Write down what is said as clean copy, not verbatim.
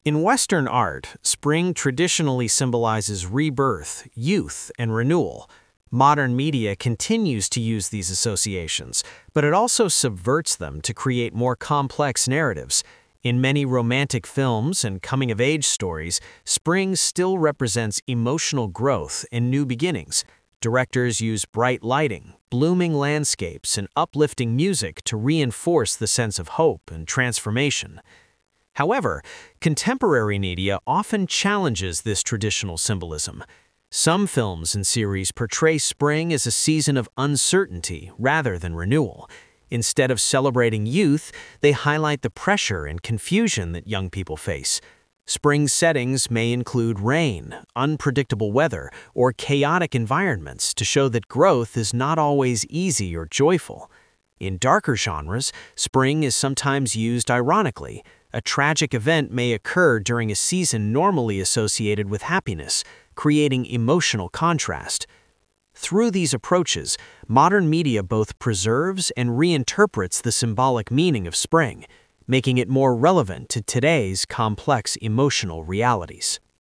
In Western art, spring traditionally symbolizes rebirth, youth, and renewal. Modern media continues to use these associations, but it also subverts them to create more complex narratives. In many romantic films and coming-of-age stories, spring still represents emotional growth and new beginnings. Directors use bright lighting, blooming landscapes, and uplifting music to reinforce the sense of hope and transformation. However, contemporary media often challenges this traditional symbolism. Some films and series portray spring as a season of uncertainty rather than renewal. Instead of celebrating youth, they highlight the pressure and confusion that young people face. Spring settings may include rain, unpredictable weather, or chaotic environments to show that growth is not always easy or joyful. In darker genres, spring is sometimes used ironically. A tragic event may occur during a season normally associated with happiness, creating emotional contrast. Through these approaches, modern media both preserves and reinterprets the symbolic meaning of spring, making it more relevant to today's complex emotional realities.